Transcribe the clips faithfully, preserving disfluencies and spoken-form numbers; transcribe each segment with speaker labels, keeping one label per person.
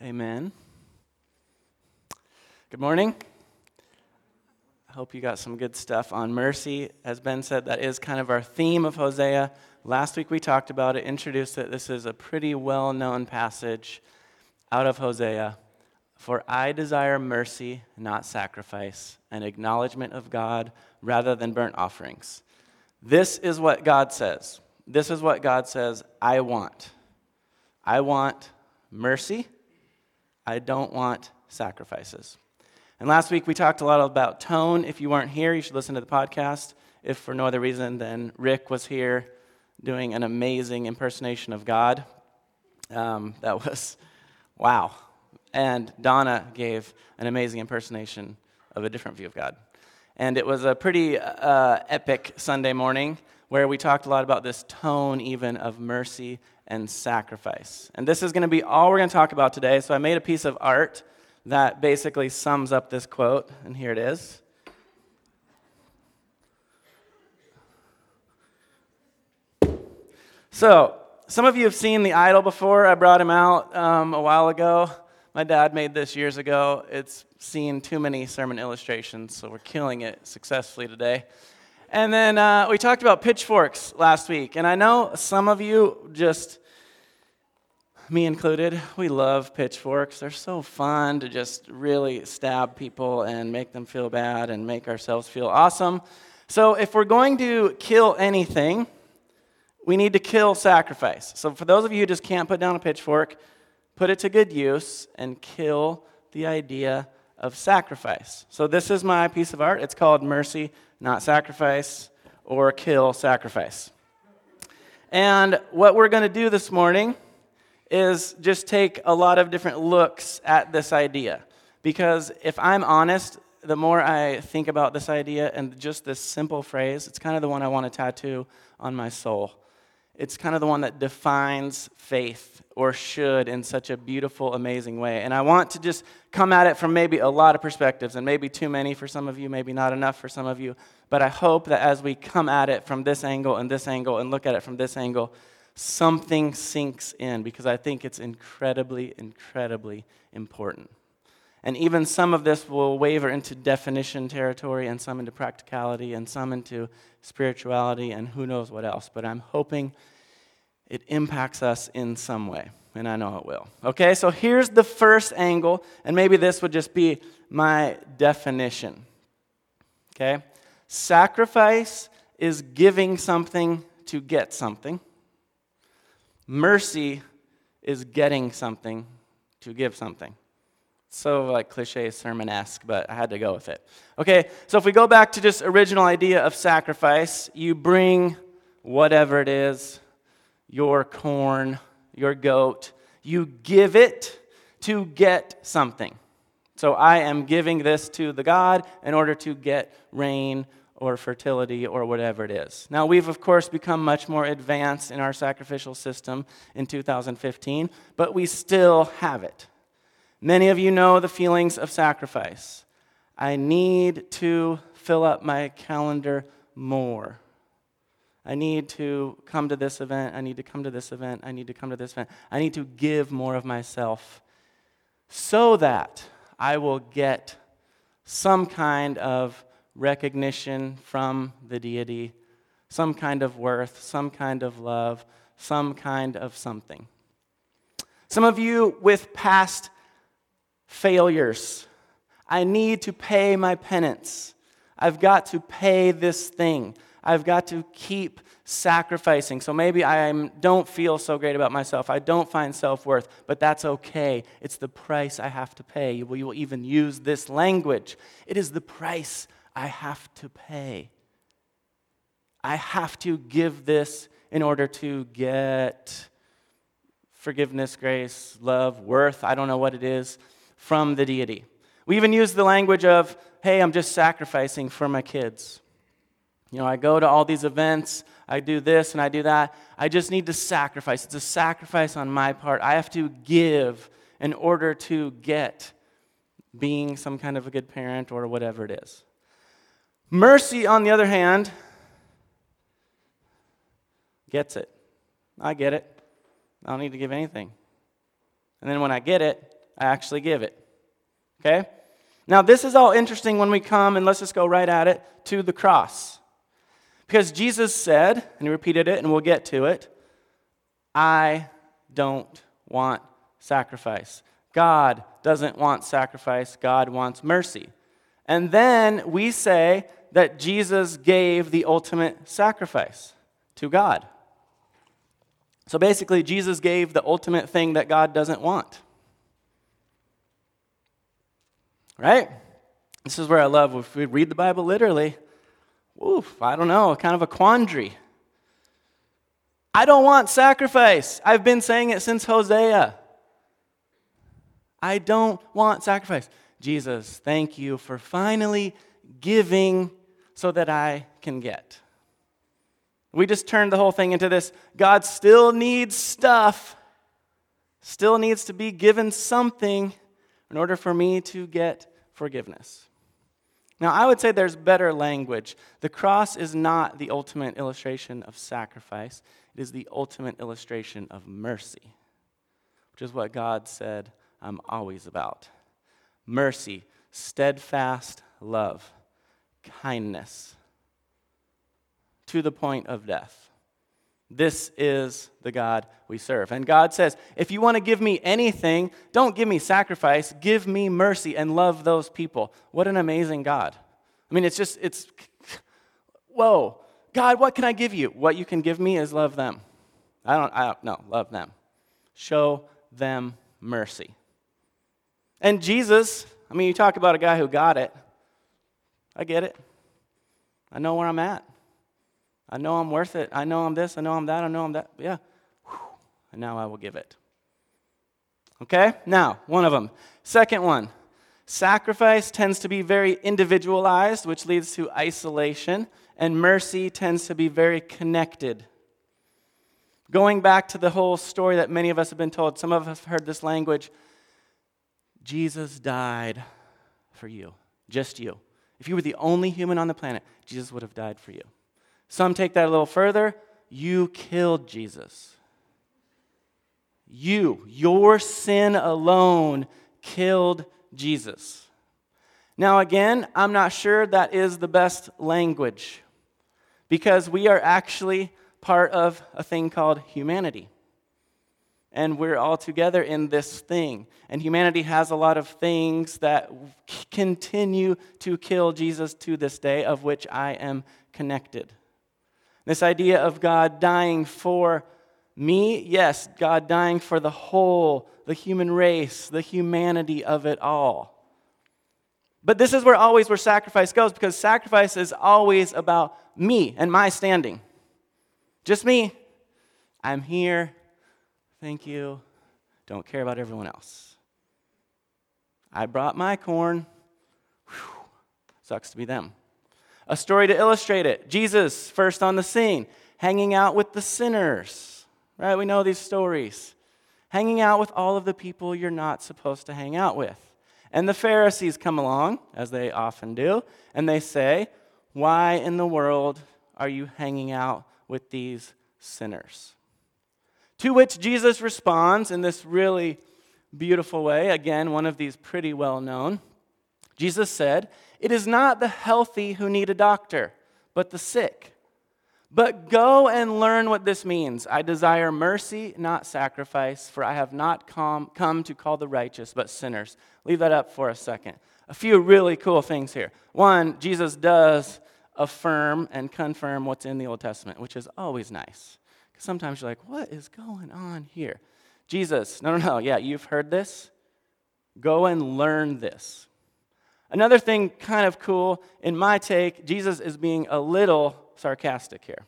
Speaker 1: Amen. Good morning. I hope you got some good stuff on mercy. As Ben said, that is kind of our theme of Hosea. Last week we talked about it, introduced it. This is a pretty well-known passage out of Hosea. For I desire mercy, not sacrifice, an acknowledgement of God rather than burnt offerings. This is what God says. This is what God says I want. I want mercy. I don't want sacrifices. And last week we talked a lot about tone. If you weren't here, you should listen to the podcast. If for no other reason, then Rick was here doing an amazing impersonation of God. Um, that was, wow. And Donna gave an amazing impersonation of a different view of God. And it was a pretty uh, epic Sunday morning where we talked a lot about this tone even of mercy and sacrifice. And this is going to be all we're going to talk about today. So I made a piece of art that basically sums up this quote, and here it is. So, some of you have seen The Idol before. I brought him out um, a while ago. My dad made this years ago. It's seen too many sermon illustrations, so we're killing it successfully today. And then uh, we talked about pitchforks last week, and I know some of you just, me included, we love pitchforks. They're so fun to just really stab people and make them feel bad and make ourselves feel awesome. So if we're going to kill anything, we need to kill sacrifice. So for those of you who just can't put down a pitchfork, put it to good use and kill the idea of sacrifice. So this is my piece of art. It's called Mercy, Not Sacrifice, or Kill Sacrifice. And what we're going to do this morning is just take a lot of different looks at this idea. Because if I'm honest, the more I think about this idea and just this simple phrase, it's kind of the one I want to tattoo on my soul. It's kind of the one that defines faith, or should, in such a beautiful, amazing way. And I want to just come at it from maybe a lot of perspectives, and maybe too many for some of you, maybe not enough for some of you. But I hope that as we come at it from this angle and this angle and look at it from this angle, something sinks in, because I think it's incredibly, incredibly important. And even some of this will waver into definition territory, and some into practicality, and some into spirituality, and who knows what else. But I'm hoping it impacts us in some way, and I know it will. Okay, so here's the first angle, and maybe this would just be my definition. Okay, sacrifice is giving something to get something. Mercy is getting something to give something. So like cliche sermon-esque, but I had to go with it. Okay, so if we go back to just original idea of sacrifice, you bring whatever it is, your corn, your goat, you give it to get something. So I am giving this to the God in order to get rain or fertility or whatever it is. Now we've of course become much more advanced in our sacrificial system in two thousand fifteen, but we still have it. Many of you know the feelings of sacrifice. I need to fill up my calendar more. I need to come to this event. I need to come to this event. I need to come to this event. I need to give more of myself so that I will get some kind of recognition from the deity, some kind of worth, some kind of love, some kind of something. Some of you with past failures. I need to pay my penance. I've got to pay this thing. I've got to keep sacrificing. So maybe I don't feel so great about myself. I don't find self-worth, but that's okay. It's the price I have to pay. You will, you will even use this language. It is the price I have to pay. I have to give this in order to get forgiveness, grace, love, worth, I don't know what it is, from the deity. We even use the language of, hey, I'm just sacrificing for my kids. You know, I go to all these events, I do this and I do that. I just need to sacrifice. It's a sacrifice on my part. I have to give in order to get being some kind of a good parent or whatever it is. Mercy, on the other hand, gets it. I get it. I don't need to give anything. And then when I get it, I actually give it. Okay? Now, this is all interesting when we come, and let's just go right at it, to the cross. Because Jesus said, and he repeated it, and we'll get to it, I don't want sacrifice. God doesn't want sacrifice. God wants mercy. And then we say that Jesus gave the ultimate sacrifice to God. So basically, Jesus gave the ultimate thing that God doesn't want. Right? This is where I love, if we read the Bible literally, oof, I don't know, kind of a quandary. I don't want sacrifice. I've been saying it since Hosea. I don't want sacrifice. Jesus, thank you for finally giving so that I can get. We just turned the whole thing into this, God still needs stuff, still needs to be given something in order for me to get forgiveness. Now, I would say there's better language. The cross is not the ultimate illustration of sacrifice. It is the ultimate illustration of mercy, which is what God said I'm always about. Mercy, steadfast love, kindness, to the point of death. This is the God we serve. And God says, if you want to give me anything, don't give me sacrifice, give me mercy and love those people. What an amazing God. I mean, it's just, it's, whoa. God, what can I give you? What you can give me is love them. I don't, I don't, no, love them. Show them mercy. And Jesus, I mean, you talk about a guy who got it. I get it. I know where I'm at. I know I'm worth it. I know I'm this. I know I'm that. I know I'm that. Yeah. Whew. And now I will give it. Okay? Now, one of them. Second one. Sacrifice tends to be very individualized, which leads to isolation. And mercy tends to be very connected. Going back to the whole story that many of us have been told, some of us have heard this language, Jesus died for you, just you. If you were the only human on the planet, Jesus would have died for you. Some take that a little further. You killed Jesus. You, your sin alone, killed Jesus. Now again, I'm not sure that is the best language because we are actually part of a thing called humanity. And we're all together in this thing. And humanity has a lot of things that continue to kill Jesus to this day, of which I am connected. This idea of God dying for me, yes, God dying for the whole, the human race, the humanity of it all. But this is where always where sacrifice goes, because sacrifice is always about me and my standing. Just me. I'm here. Thank you. Don't care about everyone else. I brought my corn. Whew. Sucks to be them. A story to illustrate it. Jesus, first on the scene, hanging out with the sinners. Right? We know these stories. Hanging out with all of the people you're not supposed to hang out with. And the Pharisees come along, as they often do, and they say, why in the world are you hanging out with these sinners? To which Jesus responds in this really beautiful way. Again, one of these pretty well known. Jesus said, it is not the healthy who need a doctor, but the sick. But go and learn what this means. I desire mercy, not sacrifice, for I have not come, come to call the righteous, but sinners. Leave that up for a second. A few really cool things here. One, Jesus does affirm and confirm what's in the Old Testament, which is always nice. Because sometimes you're like, what is going on here? Jesus, no, no, no, yeah, you've heard this. Go and learn this. Another thing kind of cool, in my take, Jesus is being a little sarcastic here.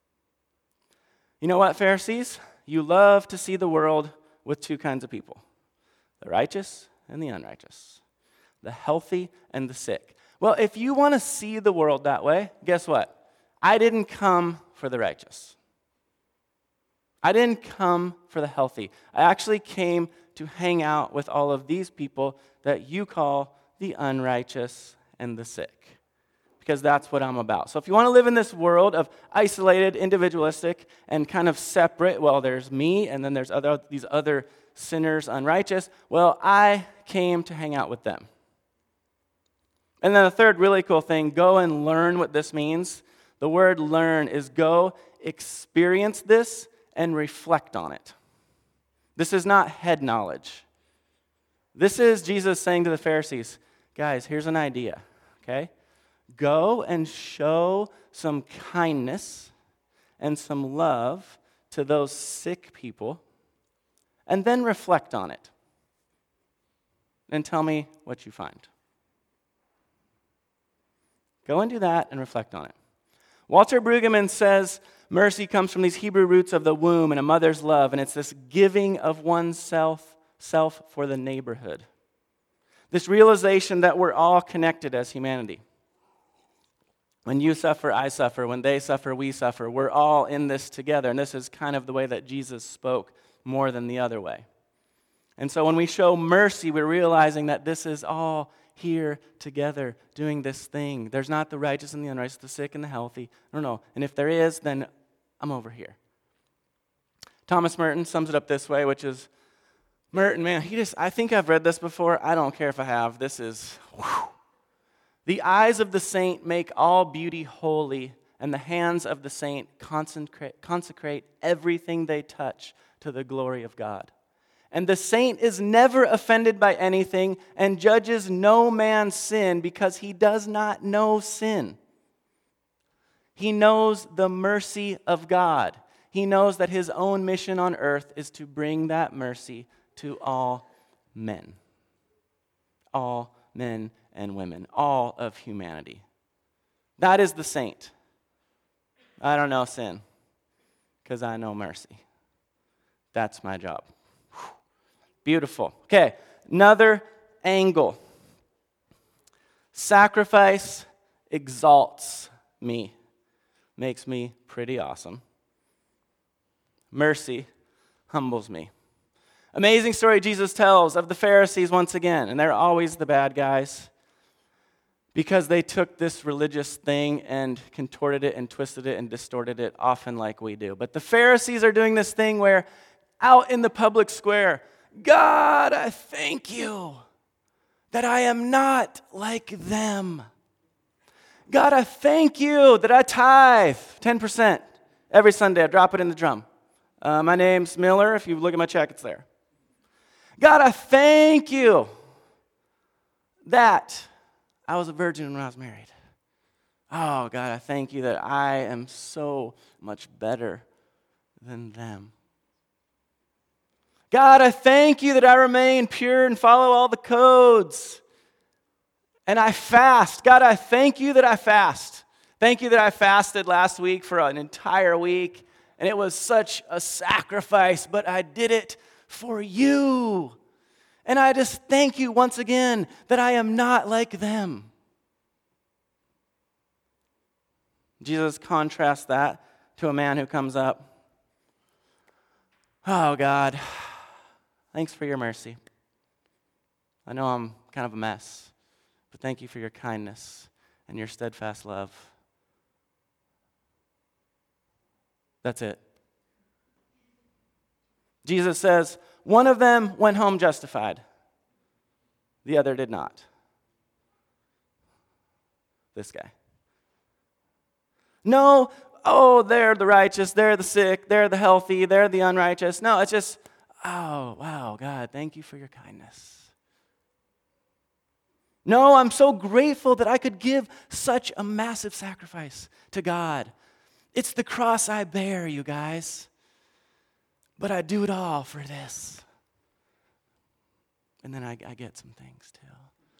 Speaker 1: You know what, Pharisees? You love to see the world with two kinds of people. The righteous and the unrighteous. The healthy and the sick. Well, if you want to see the world that way, guess what? I didn't come for the righteous. I didn't come for the healthy. I actually came to hang out with all of these people that you call the unrighteous and the sick. because that's what I'm about. So if you want to live in this world of isolated, individualistic, and kind of separate, well, there's me, and then there's other these other sinners, unrighteous, well, I came to hang out with them. And then the third really cool thing, go and learn what this means. The word learn is go experience this and reflect on it. This is not head knowledge. This is Jesus saying to the Pharisees, guys, here's an idea, okay? Go and show some kindness and some love to those sick people, and then reflect on it. And tell me what you find. Go and do that and reflect on it. Walter Brueggemann says mercy comes from these Hebrew roots of the womb and a mother's love, and it's this giving of oneself self for the neighborhood. This realization that we're all connected as humanity. When you suffer, I suffer. When they suffer, we suffer. We're all in this together, and this is kind of the way that Jesus spoke more than the other way. And so when we show mercy, we're realizing that this is all here together doing this thing. There's not the righteous and the unrighteous, the sick and the healthy. No, no. And if there is, then I'm over here. Thomas Merton sums it up this way, which is, Merton, man, he just, I think I've read this before. I don't care if I have. This is, whew. The eyes of the saint make all beauty holy, and the hands of the saint consecrate, consecrate everything they touch to the glory of God. And the saint is never offended by anything and judges no man's sin because he does not know sin. He knows the mercy of God. He knows that his own mission on earth is to bring that mercy to all men. All men and women. All of humanity. That is the saint. I don't know sin because I know mercy. That's my job. Whew. Beautiful. Okay, another angle. Sacrifice exalts me. Makes me pretty awesome. Mercy humbles me. Amazing story Jesus tells of the Pharisees once again, and they're always the bad guys because they took this religious thing and contorted it and twisted it and distorted it, often like we do. But the Pharisees are doing this thing where out in the public square, God, I thank you that I am not like them. God, I thank you that I tithe ten percent every Sunday. I drop it in the drum. Uh, my name's Miller. If you look at my check, it's there. God, I thank you that I was a virgin when I was married. Oh, God, I thank you that I am so much better than them. God, I thank you that I remain pure and follow all the codes. And I fast. God, I thank you that I fast. Thank you that I fasted last week for an entire week. And it was such a sacrifice, but I did it for you. And I just thank you once again that I am not like them. Jesus contrasts that to a man who comes up. Oh, God, thanks for your mercy. I know I'm kind of a mess, but thank you for your kindness and your steadfast love. That's it. Jesus says, one of them went home justified. The other did not. This guy. No, oh, they're the righteous, they're the sick, they're the healthy, they're the unrighteous. No, it's just, oh, wow, God, thank you for your kindness. No, I'm so grateful that I could give such a massive sacrifice to God. It's the cross I bear, you guys. But I do it all for this. And then I, I get some things too.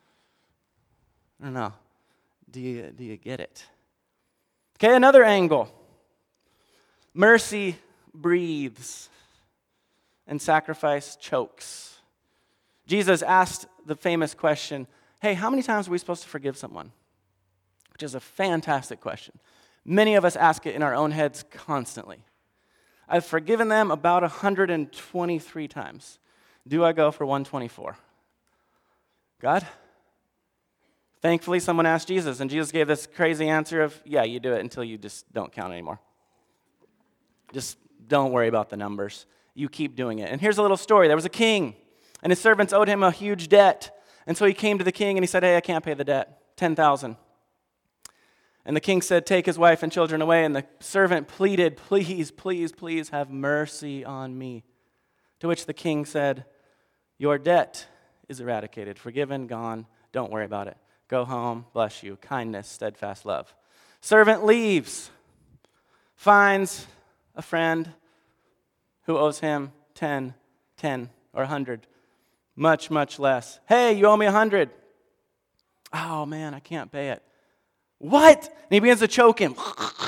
Speaker 1: I don't know. Do you, do you get it? Okay, another angle. Mercy breathes and sacrifice chokes. Jesus asked the famous question, hey, how many times are we supposed to forgive someone? Which is a fantastic question. Many of us ask it in our own heads constantly. I've forgiven them about one hundred twenty-three times. Do I go for one hundred twenty-four? God, Thankfully, someone asked Jesus, and Jesus gave this crazy answer of, yeah, you do it until you just don't count anymore. Just don't worry about the numbers. You keep doing it. And here's a little story. There was a king, and his servants owed him a huge debt. And so he came to the king, and he said, hey, I can't pay the debt. ten thousand. And the king said, take his wife and children away. And the servant pleaded, please, please, please have mercy on me. To which the king said, your debt is eradicated, forgiven, gone. Don't worry about it. Go home, bless you, kindness, steadfast love. Servant leaves, finds a friend who owes him ten, ten, or a hundred. Much, much less. Hey, you owe me a hundred. Oh, man, I can't pay it. What? And he begins to choke him.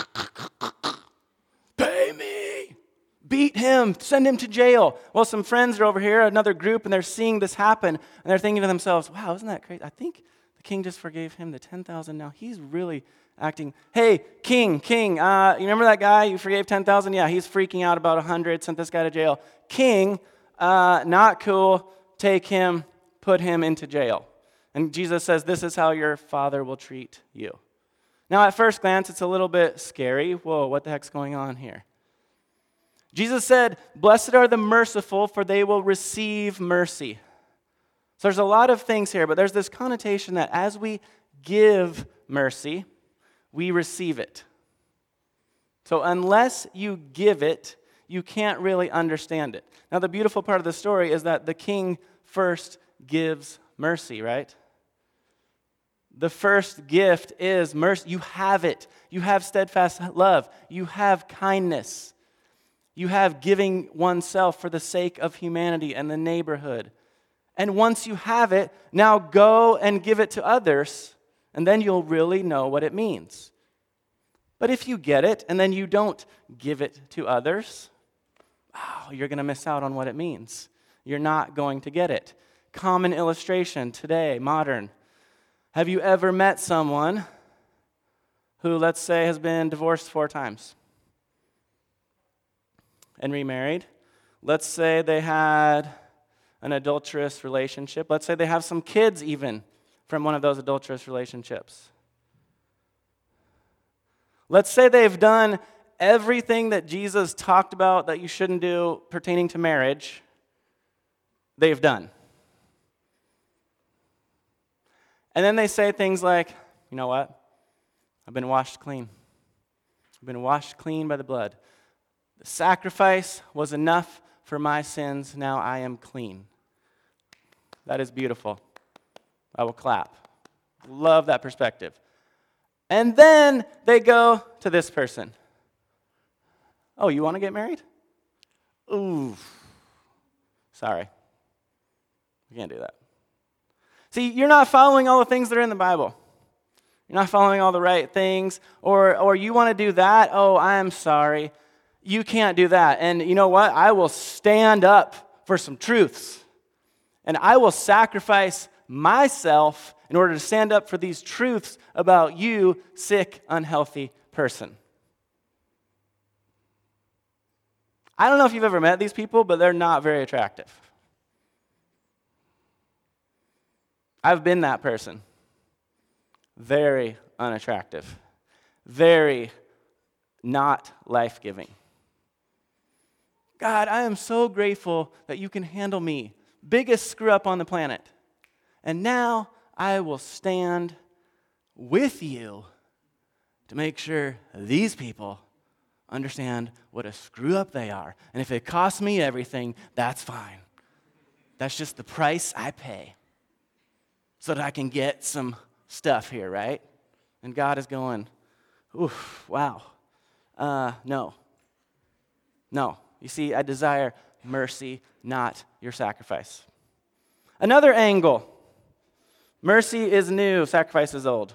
Speaker 1: Pay me. Beat him. Send him to jail. Well, some friends are over here, another group, and they're seeing this happen, and they're thinking to themselves, wow, isn't that crazy? I think the king just forgave him the ten thousand. Now he's really acting. Hey, king, king, uh, you remember that guy you forgave ten thousand? Yeah, he's freaking out about one hundred, sent this guy to jail. King, uh, not cool. Take him, put him into jail. And Jesus says, this is how your father will treat you. Now, at first glance, it's a little bit scary. Whoa, what the heck's going on here? Jesus said, blessed are the merciful, for they will receive mercy. So there's a lot of things here, but there's this connotation that as we give mercy, we receive it. So unless you give it, you can't really understand it. Now, the beautiful part of the story is that the king first gives mercy, right? The first gift is mercy. You have it. You have steadfast love. You have kindness. You have giving oneself for the sake of humanity and the neighborhood. And once you have it, now go and give it to others, and then you'll really know what it means. But if you get it and then you don't give it to others, oh, you're going to miss out on what it means. You're not going to get it. Common illustration today, modern. Have you ever met someone who, let's say, has been divorced four times and remarried? Let's say they had an adulterous relationship. Let's say they have some kids even from one of those adulterous relationships. Let's say they've done everything that Jesus talked about that you shouldn't do pertaining to marriage, they've done. And then they say things like, you know what? I've been washed clean. I've been washed clean by the blood. The sacrifice was enough for my sins. Now I am clean. That is beautiful. I will clap. Love that perspective. And then they go to this person. Oh, you want to get married? Ooh. Sorry. We can't do that. See, you're not following all the things that are in the Bible. You're not following all the right things. Or, or you want to do that? Oh, I'm sorry. You can't do that. And you know what? I will stand up for some truths. And I will sacrifice myself in order to stand up for these truths about you, sick, unhealthy person. I don't know if you've ever met these people, but they're not very attractive. I've been that person. Very unattractive. Very not life-giving. God, I am so grateful that you can handle me. Biggest screw up on the planet. And now I will stand with you to make sure these people understand what a screw up they are. And if it costs me everything, that's fine. That's just the price I pay so that I can get some stuff here, right? And God is going, oof, wow. Uh, no. No. You see, I desire mercy, not your sacrifice. Another angle. Mercy is new, sacrifice is old.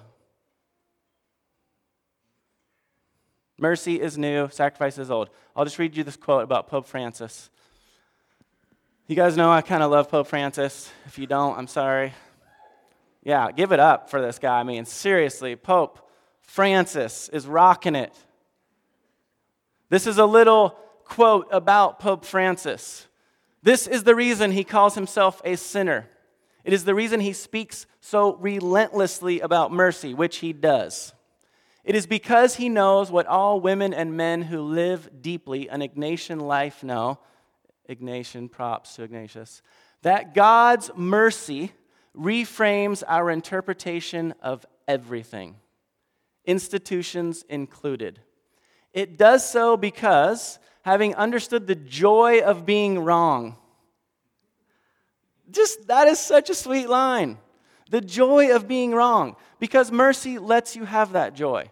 Speaker 1: Mercy is new, sacrifice is old. I'll just read you this quote about Pope Francis. You guys know I kind of love Pope Francis. If you don't, I'm sorry. Yeah, give it up for this guy. I mean, seriously, Pope Francis is rocking it. This is a little quote about Pope Francis. This is the reason he calls himself a sinner. It is the reason he speaks so relentlessly about mercy, which he does. It is because he knows what all women and men who live deeply an Ignatian life know, Ignatian, props to Ignatius, that God's mercy reframes our interpretation of everything, institutions included. It does so because, having understood the joy of being wrong, just that is such a sweet line. The joy of being wrong, because mercy lets you have that joy.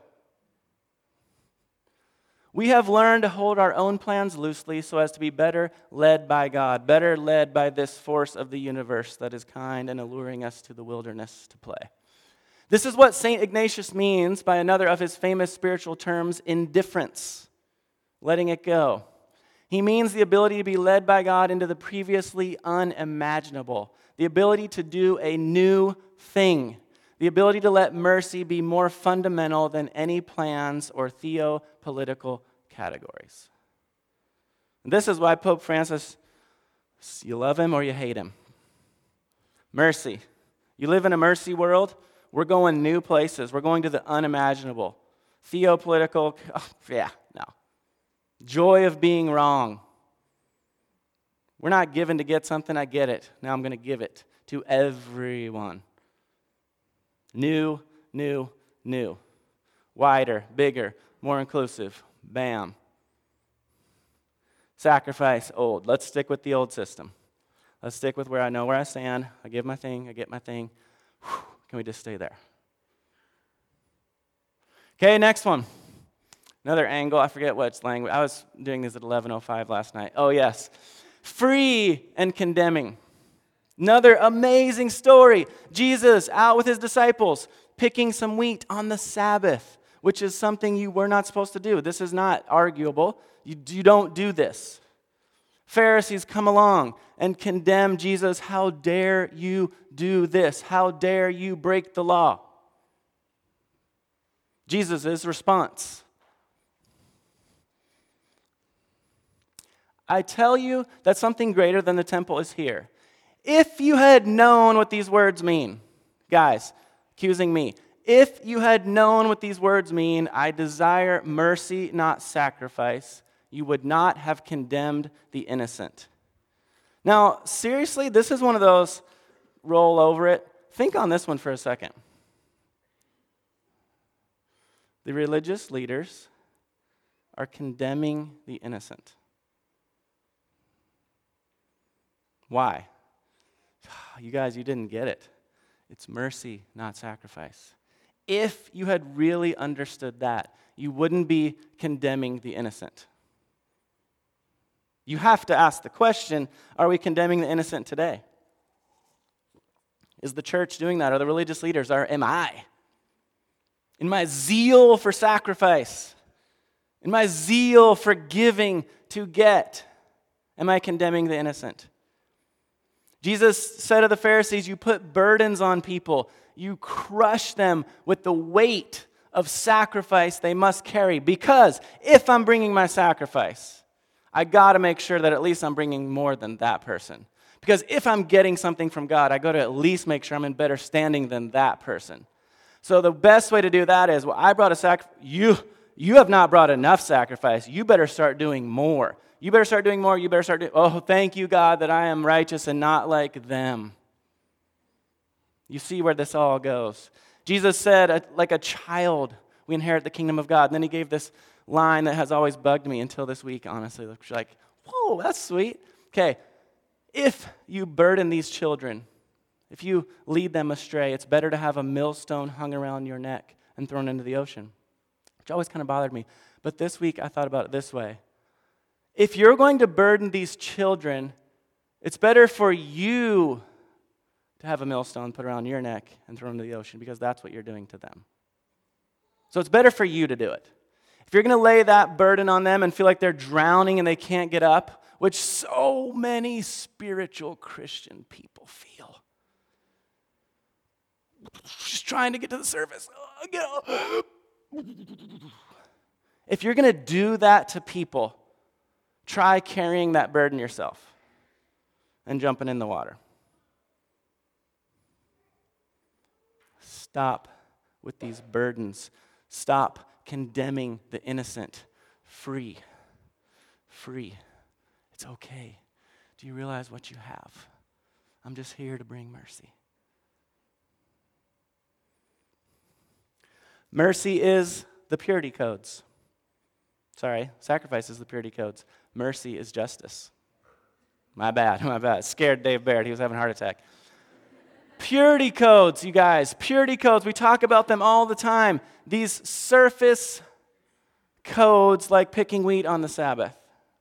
Speaker 1: We have learned to hold our own plans loosely so as to be better led by God, better led by this force of the universe that is kind and alluring us to the wilderness to play. This is what Saint Ignatius means by another of his famous spiritual terms, indifference, letting it go. He means the ability to be led by God into the previously unimaginable, the ability to do a new thing, the ability to let mercy be more fundamental than any plans or theopolitical categories. And this is why Pope Francis, you love him or you hate him. Mercy. You live in a mercy world, we're going new places. We're going to the unimaginable. Theopolitical, oh, yeah, no. Joy of being wrong. We're not given to get something, I get it. Now I'm going to give it to everyone. New, new, new. Wider, bigger, more inclusive. Bam. Sacrifice, old. Let's stick with the old system. Let's stick with where I know where I stand. I give my thing, I get my thing. Whew, can we just stay there? Okay, next one. Another angle, I forget what language. I was doing this at eleven oh five last night. Oh, yes. Free and condemning. Another amazing story. Jesus out with his disciples, picking some wheat on the Sabbath, which is something you were not supposed to do. This is not arguable. You, you don't do this. Pharisees come along and condemn Jesus. How dare you do this? How dare you break the law? Jesus' response. I tell you that something greater than the temple is here. If you had known what these words mean, guys, accusing me, if you had known what these words mean, I desire mercy, not sacrifice, you would not have condemned the innocent. Now, seriously, this is one of those roll over it. Think on this one for a second. The religious leaders are condemning the innocent. Why? You guys, you didn't get it. It's mercy, not sacrifice. If you had really understood that, you wouldn't be condemning the innocent. You have to ask the question, are we condemning the innocent today? Is the church doing that? Are the religious leaders? Or am I? In my zeal for sacrifice, in my zeal for giving to get, am I condemning the innocent? Jesus said to the Pharisees, you put burdens on people. You crush them with the weight of sacrifice they must carry. Because if I'm bringing my sacrifice, I got to make sure that at least I'm bringing more than that person. Because if I'm getting something from God, I got to at least make sure I'm in better standing than that person. So the best way to do that is, well, I brought a sacrifice. You, you have not brought enough sacrifice. You better start doing more. You better start doing more. You better start doing, oh, thank you, God, that I am righteous and not like them. You see where this all goes. Jesus said, like a child, we inherit the kingdom of God. And then he gave this line that has always bugged me until this week, honestly. It's like, whoa, that's sweet. Okay, if you burden these children, if you lead them astray, it's better to have a millstone hung around your neck and thrown into the ocean, which always kind of bothered me. But this week, I thought about it this way. If you're going to burden these children, it's better for you to have a millstone put around your neck and thrown into the ocean, because that's what you're doing to them. So it's better for you to do it. If you're going to lay that burden on them and feel like they're drowning and they can't get up, which so many spiritual Christian people feel. Just trying to get to the surface. Oh, get up. If you're going to do that to people, try carrying that burden yourself and jumping in the water. Stop with these burdens. Stop condemning the innocent. Free. Free. It's okay. Do you realize what you have? I'm just here to bring mercy. Mercy is the purity codes. Sorry, sacrifice is the purity codes. Mercy is justice. My bad, my bad. Scared Dave Baird. He was having a heart attack. Purity codes, you guys. Purity codes. We talk about them all the time. These surface codes like picking wheat on the Sabbath.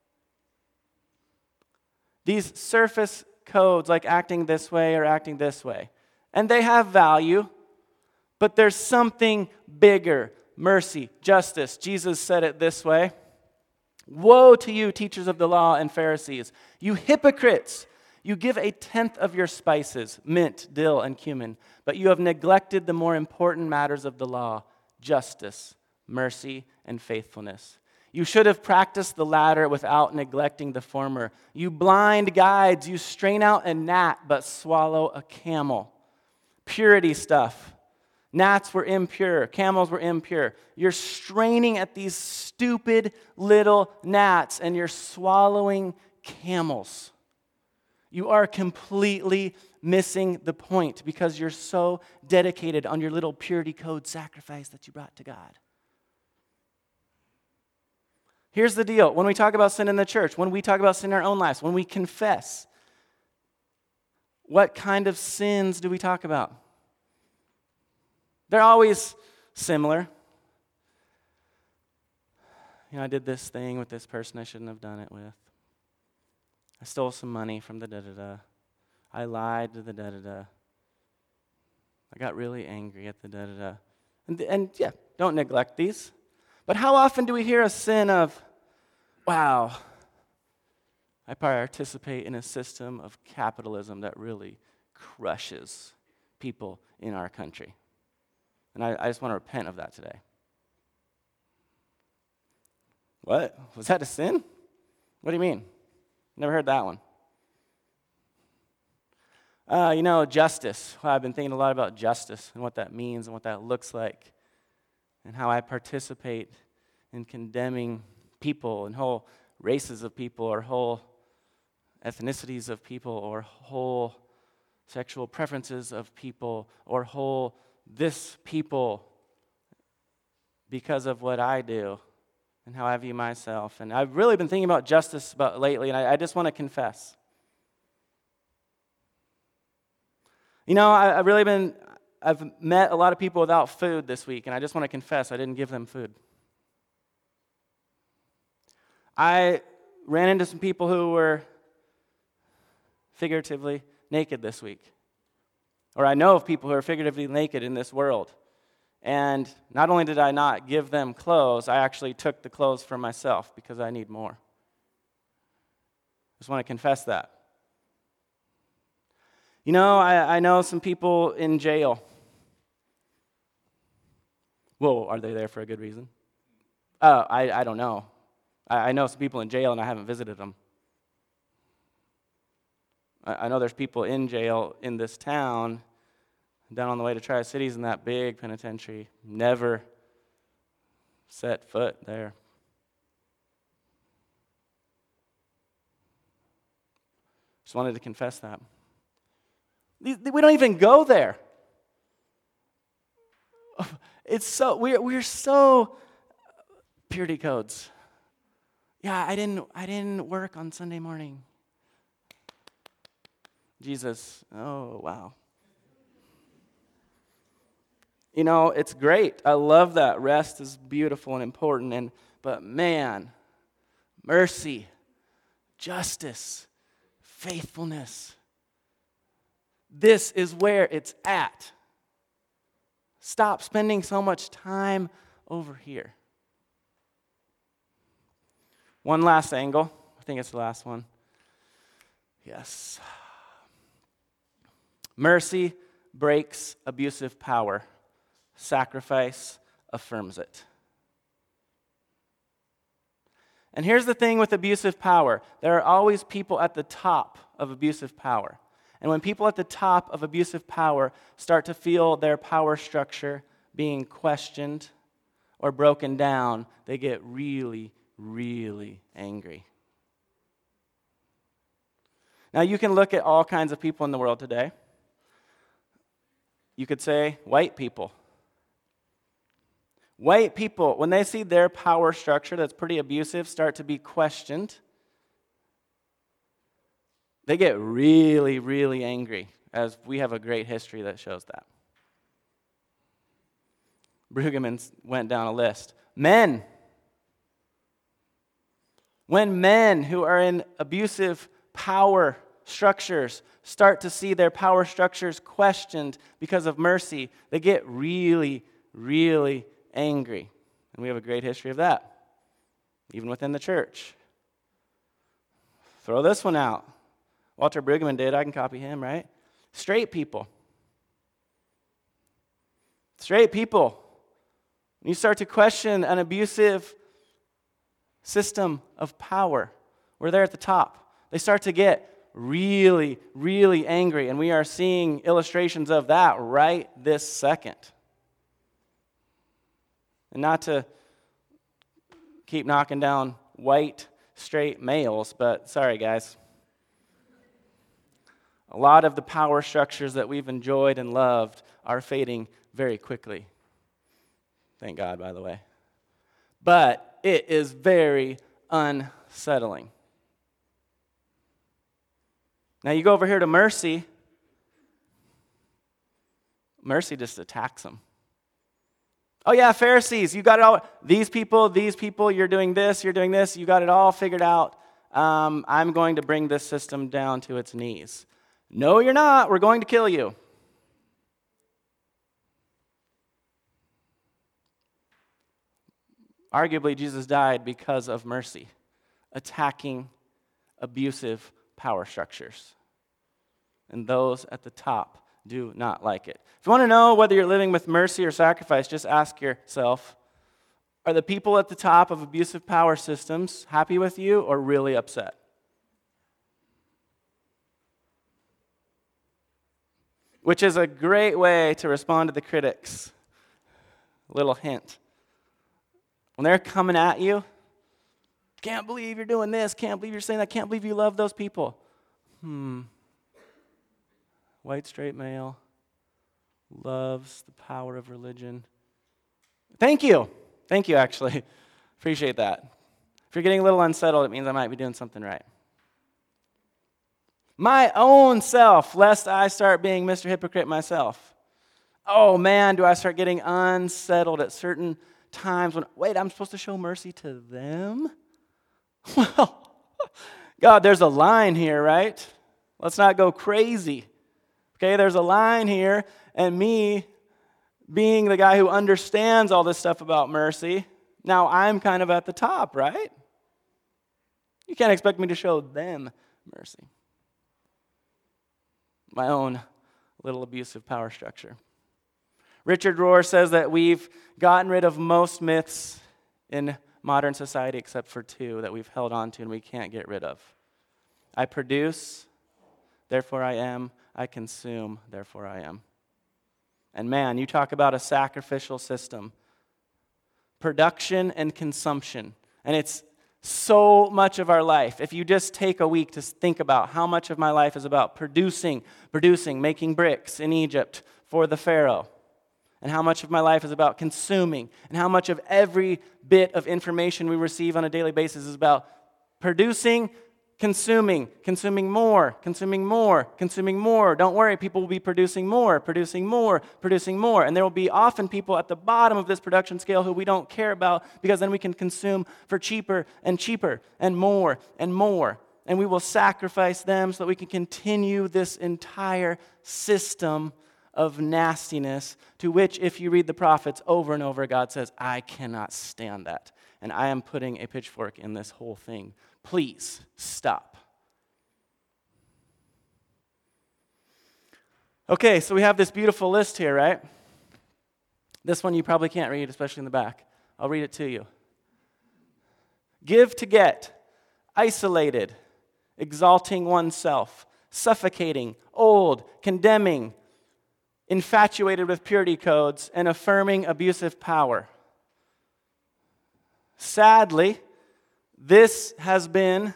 Speaker 1: These surface codes like acting this way or acting this way. And they have value, but there's something bigger. Mercy, justice. Jesus said it this way. Woe to you, teachers of the law and Pharisees, you hypocrites! You give a tenth of your spices, mint, dill, and cumin, but you have neglected the more important matters of the law, justice, mercy, and faithfulness. You should have practiced the latter without neglecting the former. You blind guides, you strain out a gnat, but swallow a camel. Purity stuff. Gnats were impure. Camels were impure. You're straining at these stupid little gnats, and you're swallowing camels. You are completely missing the point because you're so dedicated on your little purity code sacrifice that you brought to God. Here's the deal. When we talk about sin in the church, when we talk about sin in our own lives, when we confess, what kind of sins do we talk about? They're always similar. You know, I did this thing with this person I shouldn't have done it with. I stole some money from the da-da-da. I lied to the da-da-da. I got really angry at the da-da-da. And, and yeah, don't neglect these. But how often do we hear a sin of, wow, I participate in a system of capitalism that really crushes people in our country. And I, I just want to repent of that today. What? Was that a sin? What do you mean? Never heard that one. Uh, you know, justice. Well, I've been thinking a lot about justice and what that means and what that looks like and how I participate in condemning people and whole races of people or whole ethnicities of people or whole sexual preferences of people or whole this people because of what I do and how I view myself. And I've really been thinking about justice about lately, and I, I just want to confess. You know, I, I've really been, I've met a lot of people without food this week, and I just want to confess I didn't give them food. I ran into some people who were figuratively naked this week. Or I know of people who are figuratively naked in this world. And not only did I not give them clothes, I actually took the clothes for myself because I need more. Just want to confess that. You know, I, I know some people in jail. Whoa, are they there for a good reason? Oh, I, I don't know. I, I know some people in jail and I haven't visited them. I know there's people in jail in this town, down on the way to Tri-Cities in that big penitentiary, never set foot there. Just wanted to confess that. We don't even go there. It's so, we're, we're so, purity codes. Yeah, I didn't, I didn't work on Sunday morning. Jesus, oh, wow. You know, it's great. I love that. Rest is beautiful and important. And but man, mercy, justice, faithfulness. This is where it's at. Stop spending so much time over here. One last angle. I think it's the last one. Yes. Mercy breaks abusive power. Sacrifice affirms it. And here's the thing with abusive power. There are always people at the top of abusive power. And when people at the top of abusive power start to feel their power structure being questioned or broken down, they get really, really angry. Now, you can look at all kinds of people in the world today. You could say white people. White people, when they see their power structure that's pretty abusive start to be questioned, they get really, really angry, as we have a great history that shows that. Brueggemann went down a list. Men. When men who are in abusive power structures start to see their power structures questioned because of mercy, they get really, really angry. And we have a great history of that, even within the church. Throw this one out. Walter Brueggemann did. I can copy him, right? Straight people. Straight people. When you start to question an abusive system of power, we're there at the top. They start to get really, really angry, and we are seeing illustrations of that right this second. And not to keep knocking down white, straight males, but sorry, guys. A lot of the power structures that we've enjoyed and loved are fading very quickly. Thank God, by the way. But it is very unsettling. Now you go over here to mercy. Mercy just attacks them. Oh yeah, Pharisees, you got it all. These people, these people, you're doing this, you're doing this, you got it all figured out. Um, I'm going to bring this system down to its knees. No, you're not. We're going to kill you. Arguably, Jesus died because of mercy, attacking abusive power structures. And those at the top do not like it. If you want to know whether you're living with mercy or sacrifice, just ask yourself, are the people at the top of abusive power systems happy with you or really upset? Which is a great way to respond to the critics. A little hint. When they're coming at you, can't believe you're doing this, can't believe you're saying that, can't believe you love those people. Hmm. White, straight male, loves the power of religion. Thank you. Thank you, actually. Appreciate that. If you're getting a little unsettled, it means I might be doing something right. My own self, lest I start being Mister Hypocrite myself. Oh man, do I start getting unsettled at certain times when, wait, I'm supposed to show mercy to them? Well, God, there's a line here, right? Let's not go crazy. Okay, there's a line here, and me being the guy who understands all this stuff about mercy, now I'm kind of at the top, right? You can't expect me to show them mercy. My own little abusive power structure. Richard Rohr says that we've gotten rid of most myths in modern society except for two that we've held on to and we can't get rid of. I produce, therefore I am. I consume, therefore I am. And man, you talk about a sacrificial system. Production and consumption. And it's so much of our life. If you just take a week to think about how much of my life is about producing, producing, making bricks in Egypt for the Pharaoh, and how much of my life is about consuming, and how much of every bit of information we receive on a daily basis is about producing, consuming, consuming more, consuming more, consuming more. Don't worry, people will be producing more, producing more, producing more. And there will be often people at the bottom of this production scale who we don't care about because then we can consume for cheaper and cheaper and more and more. And we will sacrifice them so that we can continue this entire system of nastiness to which, if you read the prophets over and over, God says, I cannot stand that. And I am putting a pitchfork in this whole thing. Please stop. Okay, so we have this beautiful list here, right? This one you probably can't read, especially in the back. I'll read it to you. Give to get, isolated, exalting oneself, suffocating, old, condemning, infatuated with purity codes, and affirming abusive power. Sadly, this has been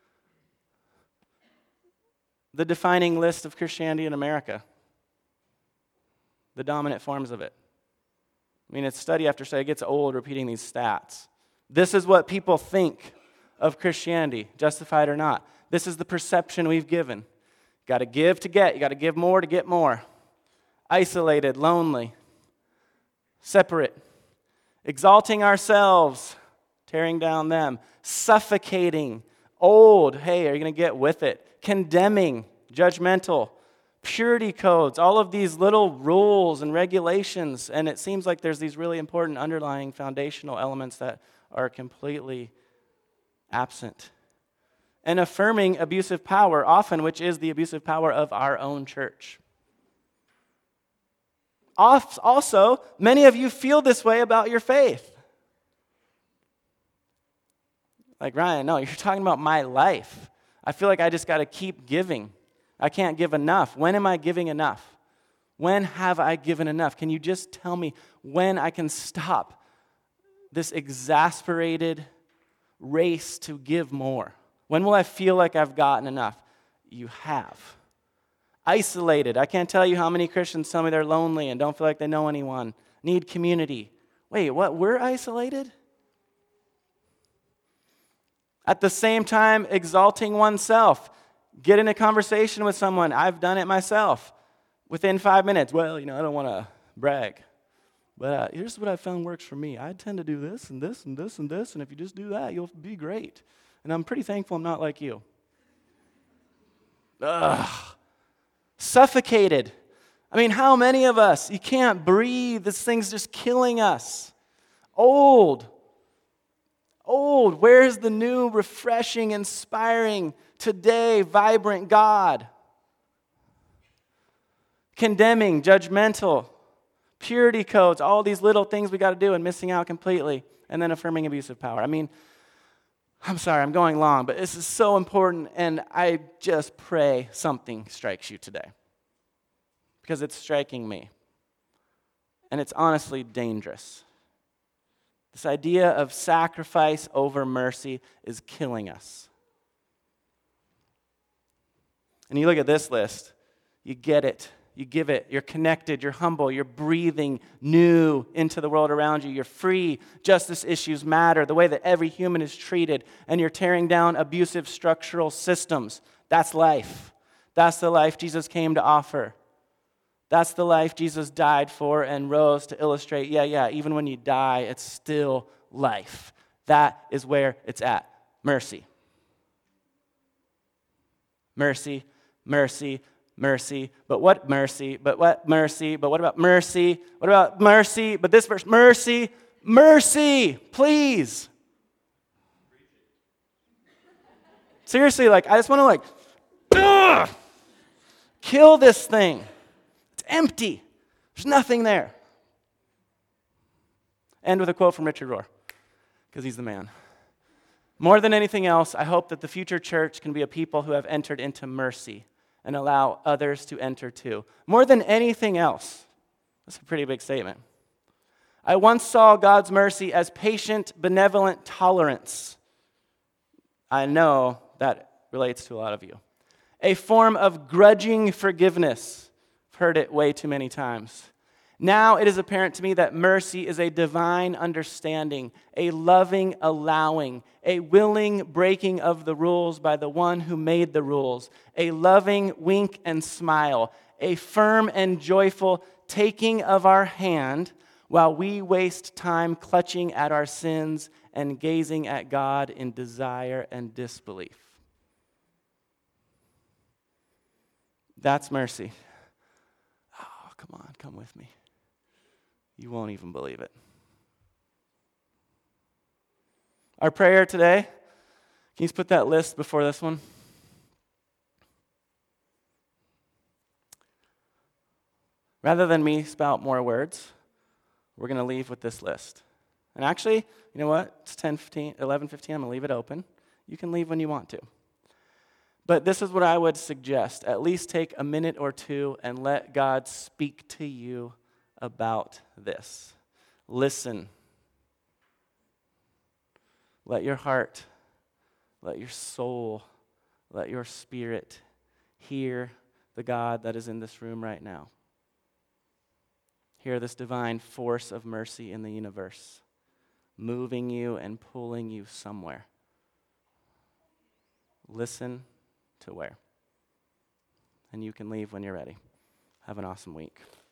Speaker 1: the defining list of Christianity in America, the dominant forms of it. I mean, it's study after study. It gets old repeating these stats. This is what people think of Christianity, justified or not. This is the perception we've given. You got to give to get. You got to give more to get more. Isolated, lonely, separate, exalting ourselves, tearing down them, suffocating, old, hey, are you going to get with it? Condemning, judgmental, purity codes, all of these little rules and regulations, and it seems like there's these really important underlying foundational elements that are completely absent. And affirming abusive power, often, which is the abusive power of our own church. Also, many of you feel this way about your faith. Like, Ryan, no, you're talking about my life. I feel like I just got to keep giving. I can't give enough. When am I giving enough? When have I given enough? Can you just tell me when I can stop this exasperated race to give more? When will I feel like I've gotten enough? You have. Isolated. I can't tell you how many Christians tell me they're lonely and don't feel like they know anyone, need community. Wait, what? We're isolated? At the same time, exalting oneself. Get in a conversation with someone. I've done it myself. Within five minutes, well, you know, I don't want to brag. But uh, here's what I found works for me. I tend to do this and this and this and this, and if you just do that, you'll be great. And I'm pretty thankful I'm not like you. Ugh. Suffocated. I mean, how many of us? You can't breathe. This thing's just killing us. Old. Old. Where's the new, refreshing, inspiring, today, vibrant God? Condemning, judgmental, purity codes, all these little things we got to do and missing out completely, and then affirming abusive power. I mean, I'm sorry, I'm going long, but this is so important, and I just pray something strikes you today. Because it's striking me. And it's honestly dangerous. This idea of sacrifice over mercy is killing us. And you look at this list, you get it. You give it. You're connected. You're humble. You're breathing new into the world around you. You're free. Justice issues matter. The way that every human is treated. And you're tearing down abusive structural systems. That's life. That's the life Jesus came to offer. That's the life Jesus died for and rose to illustrate. Yeah, yeah, even when you die, it's still life. That is where it's at. Mercy. Mercy, mercy, mercy, but what mercy, but what mercy, but what about mercy, what about mercy, but this verse, mercy, mercy, please. Seriously, like, I just want to like, ugh, kill this thing. It's empty. There's nothing there. End with a quote from Richard Rohr, because he's the man. More than anything else, I hope that the future church can be a people who have entered into mercy and allow others to enter too. More than anything else. That's a pretty big statement. I once saw God's mercy as patient, benevolent tolerance. I know that relates to a lot of you. A form of grudging forgiveness. I've heard it way too many times. Now it is apparent to me that mercy is a divine understanding, a loving allowing, a willing breaking of the rules by the one who made the rules, a loving wink and smile, a firm and joyful taking of our hand while we waste time clutching at our sins and gazing at God in desire and disbelief. That's mercy. Oh, come on, come with me. You won't even believe it. Our prayer today, can you just put that list before this one? Rather than me spout more words, we're going to leave with this list. And actually, you know what? It's ten fifteen, eleven fifteen. I'm going to leave it open. You can leave when you want to. But this is what I would suggest. At least take a minute or two and let God speak to you about this. Listen. Let your heart, let your soul, let your spirit hear the God that is in this room right now. Hear this divine force of mercy in the universe, moving you and pulling you somewhere. Listen to where. And you can leave when you're ready. Have an awesome week.